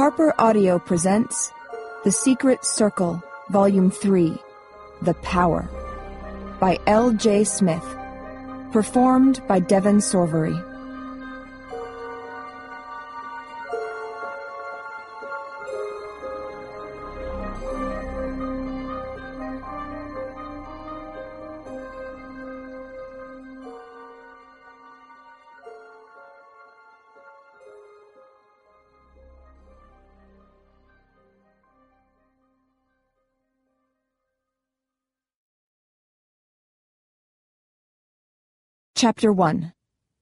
Harper Audio presents The Secret Circle, Volume 3, The Power, by L.J. Smith, performed by Devon Sorvery. Chapter 1.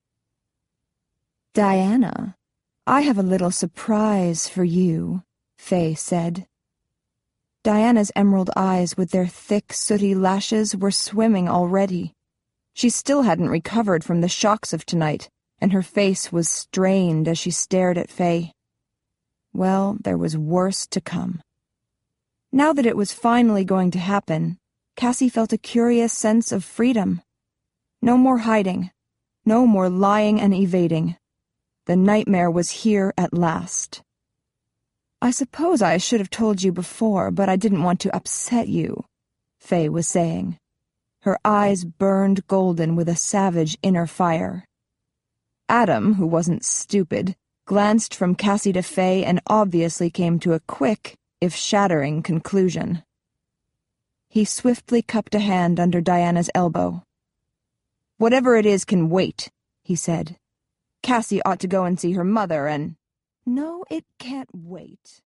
"Diana, I have a little surprise for you," Faye said. Diana's emerald eyes with their thick, sooty lashes were swimming already. She still hadn't recovered from the shocks of tonight, and her face was strained as she stared at Faye. Well, there was worse to come. Now that it was finally going to happen, Cassie felt a curious sense of freedom. No more hiding. No more lying and evading. The nightmare was here at last. "I suppose I should have told you before, but I didn't want to upset you," Faye was saying. Her eyes burned golden with a savage inner fire. Adam, who wasn't stupid, glanced from Cassie to Faye and obviously came to a quick, if shattering, conclusion. He swiftly cupped a hand under Diana's elbow. "Whatever it is can wait," he said. "Cassie ought to go and see her mother and—" "No, it can't wait,"